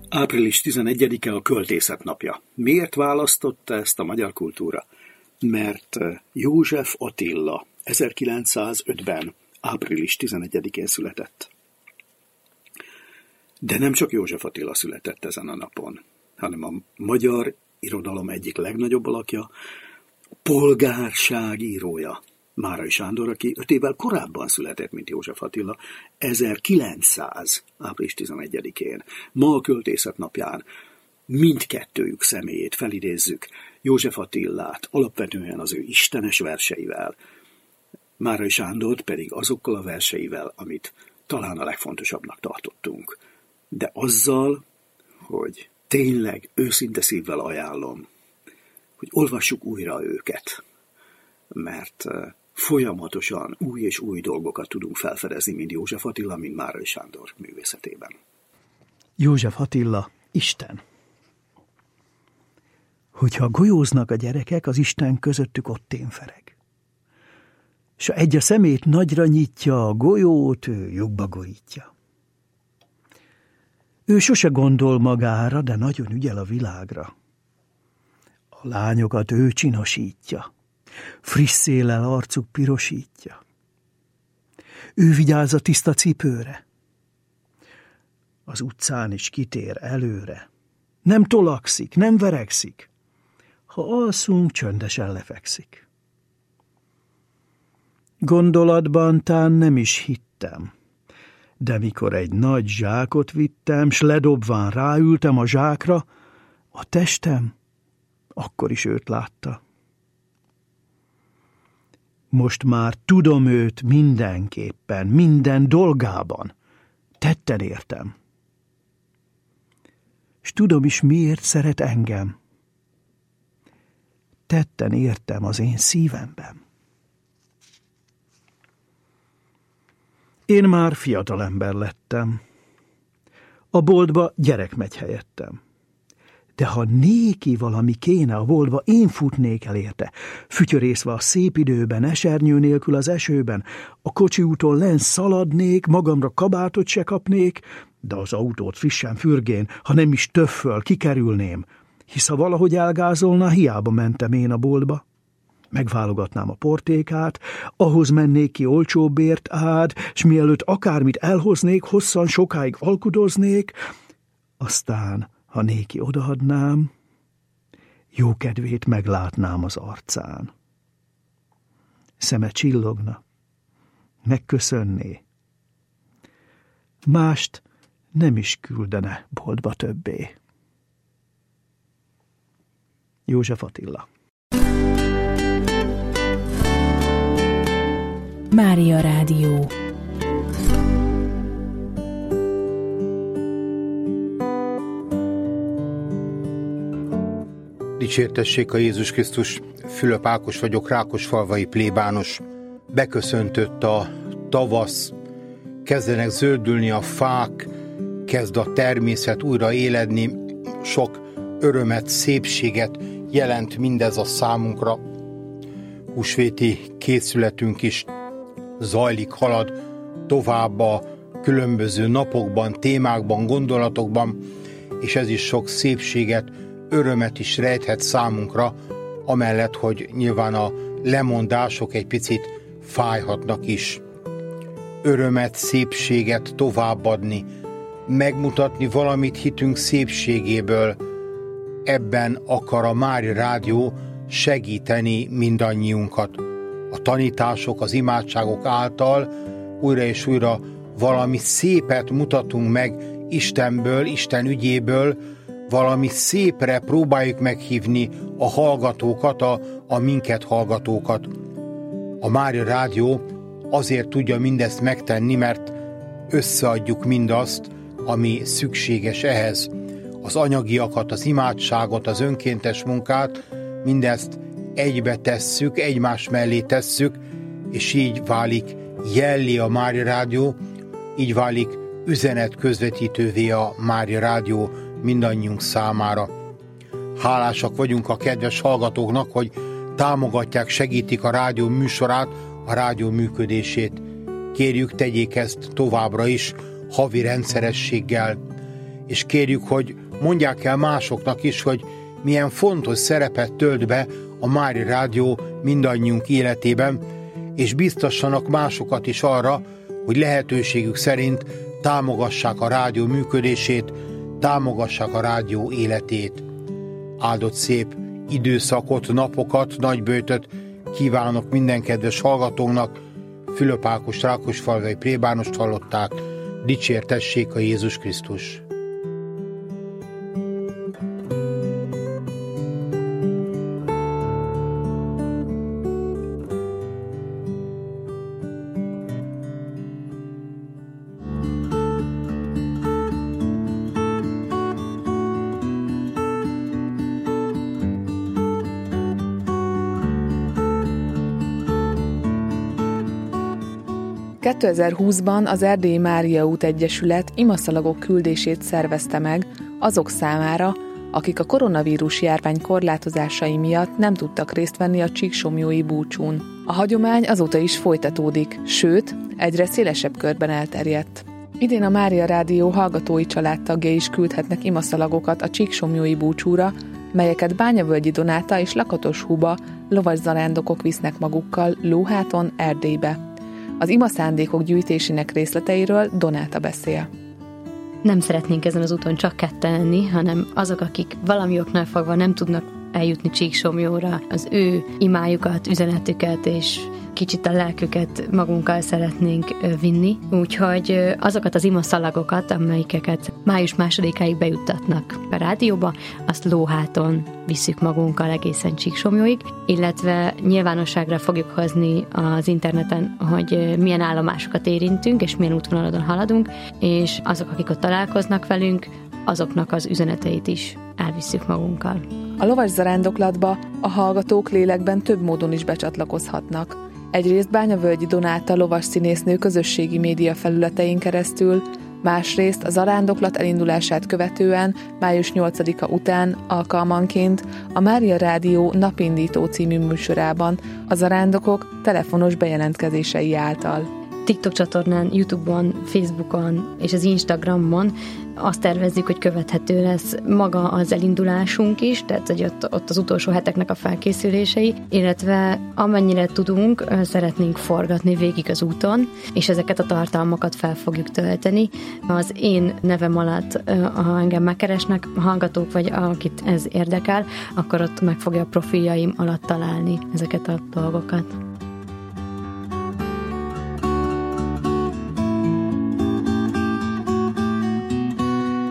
Április 11-e a költészet napja. Miért választotta ezt a magyar kultúra? Mert József Attila 1905-ben április 11-én született. De nem csak József Attila született ezen a napon, hanem a magyar irodalom egyik legnagyobb alakja, polgárság írója, Márai Sándor, aki 5 évvel korábban született, mint József Attila, 1900. április 11-én. Ma a költészet napján mindkettőjük személyét felidézzük, József Attilát alapvetően az ő istenes verseivel, Márai Sándort pedig azokkal a verseivel, amit talán a legfontosabbnak tartottunk. De azzal, hogy tényleg őszinte szívvel ajánlom, hogy olvassuk újra őket, mert folyamatosan új és új dolgokat tudunk felfedezni, mind József Attila, mind Márai Sándor művészetében. József Attila, Isten. Hogyha golyóznak a gyerekek, az Isten közöttük ott fereg. S ha egy a szemét nagyra nyitja, a golyót ő lyukba gorítja. Ő sose gondol magára, de nagyon ügyel a világra. A lányokat ő csinosítja, friss széllel arcuk pirosítja. Ő vigyáz a tiszta cipőre, az utcán is kitér előre. Nem tolakszik, nem verekszik, ha alszunk, csöndesen lefekszik. Gondolatban tán nem is hittem, de mikor egy nagy zsákot vittem, s ledobván ráültem a zsákra, a testem akkor is őt látta. Most már tudom őt mindenképpen, minden dolgában, tetten értem. S tudom is, miért szeret engem. Tetten értem az én szívemben. Én már fiatalember lettem. A boltba gyerek megy helyettem. De ha néki valami kéne a boltba, én futnék el érte, fütyörészve a szép időben, esernyő nélkül az esőben, a kocsi úton len szaladnék, magamra kabátot se kapnék, de az autót frissen fürgén, ha nem is töfföl, kikerülném, hisz ha valahogy elgázolna, hiába mentem én a boltba. Megválogatnám a portékát, ahhoz mennék ki olcsóbbért ád, s mielőtt akármit elhoznék, hosszan sokáig alkudoznék, aztán, ha néki odaadnám, jó kedvét meglátnám az arcán. Szeme csillogna, megköszönné. Mást nem is küldene boltba többé. József Attila. Mária Rádió. Dicsértessék a Jézus Krisztus, Fülöp Ákos vagyok, rákosfalvai plébános. Beköszöntött a tavasz, kezdenek zöldülni a fák, kezd a természet újra éledni, sok örömet, szépséget jelent mindez a számunkra. Húsvéti készületünk is zajlik, halad tovább a különböző napokban, témákban, gondolatokban, és ez is sok szépséget, örömet is rejthet számunkra, amellett, hogy nyilván a lemondások egy picit fájhatnak is. Örömet, szépséget továbbadni, megmutatni valamit hitünk szépségéből, ebben akar a Mária Rádió segíteni mindannyiunkat. A tanítások, az imádságok által újra és újra valami szépet mutatunk meg Istenből, Isten ügyéből, valami szépre próbáljuk meghívni a hallgatókat, a minket hallgatókat. A Mária Rádió azért tudja mindezt megtenni, mert összeadjuk mindazt, ami szükséges ehhez. Az anyagiakat, az imádságot, az önkéntes munkát, mindezt egybe tesszük, egymás mellé tesszük, és így válik jellé a Mária Rádió, így válik üzenet közvetítővé a Mária Rádió mindannyiunk számára. Hálásak vagyunk a kedves hallgatóknak, hogy támogatják, segítik a rádió műsorát, a rádió működését. Kérjük, tegyék ezt továbbra is, havi rendszerességgel, és kérjük, hogy mondják el másoknak is, hogy milyen fontos szerepet tölt be a Mária Rádió mindannyiunk életében, és biztassanak másokat is arra, hogy lehetőségük szerint támogassák a rádió működését, támogassák a rádió életét. Áldott szép időszakot, napokat, nagyböjtöt kívánok minden kedves hallgatónak. Fülöp Ákos rákosfalvai plébánost hallották. Dicsértessék a Jézus Krisztus! ...2020-ban az Erdélyi Mária út Egyesület imaszalagok küldését szervezte meg azok számára, akik a koronavírus járvány korlátozásai miatt nem tudtak részt venni a csíksomlyói búcsún. A hagyomány azóta is folytatódik, sőt, egyre szélesebb körben elterjedt. Idén a Mária Rádió hallgatói családtagjai is küldhetnek imaszalagokat a csíksomlyói búcsúra, melyeket Bányavölgyi Donáta és Lakatos Huba lovaszarándokok visznek magukkal Lóháton, Erdélybe. Az imaszándékok gyűjtésének részleteiről Donáta beszél. Nem szeretnénk ezen az úton csak ketten lenni, hanem azok, akik valami oknál fogva nem tudnak eljutni Csíksomlyóra, az ő imájukat, üzenetüket és kicsit a lelküket magunkkal szeretnénk vinni. Úgyhogy azokat az imaszalagokat, amelyeket május 2-áig bejuttatnak a rádióba, azt Lóháton visszük magunkkal egészen Csíksomlyóig, illetve nyilvánosságra fogjuk hozni az interneten, hogy milyen állomásokat érintünk, és milyen útvonaladon haladunk, és azok, akik ott találkoznak velünk, azoknak az üzeneteit is elvisszük magunkkal. A lovaszarándoklatba a hallgatók lélekben több módon is becsatlakozhatnak. Egyrészt Bányavölgyi Donáta lovas színésznő közösségi média felületein keresztül, másrészt a zarándoklat elindulását követően, május 8-a után alkalmanként a Mária Rádió Napindító című műsorában a zarándokok telefonos bejelentkezései által. TikTok csatornán, YouTube-on, Facebookon és az Instagramon azt tervezzük, hogy követhető lesz maga az elindulásunk is, tehát hogy ott az utolsó heteknek a felkészülései, illetve amennyire tudunk, szeretnénk forgatni végig az úton, és ezeket a tartalmakat fel fogjuk tölteni. Az én nevem alatt, ha engem megkeresnek hallgatók, vagy akit ez érdekel, akkor ott meg fogja a profiljaim alatt találni ezeket a dolgokat.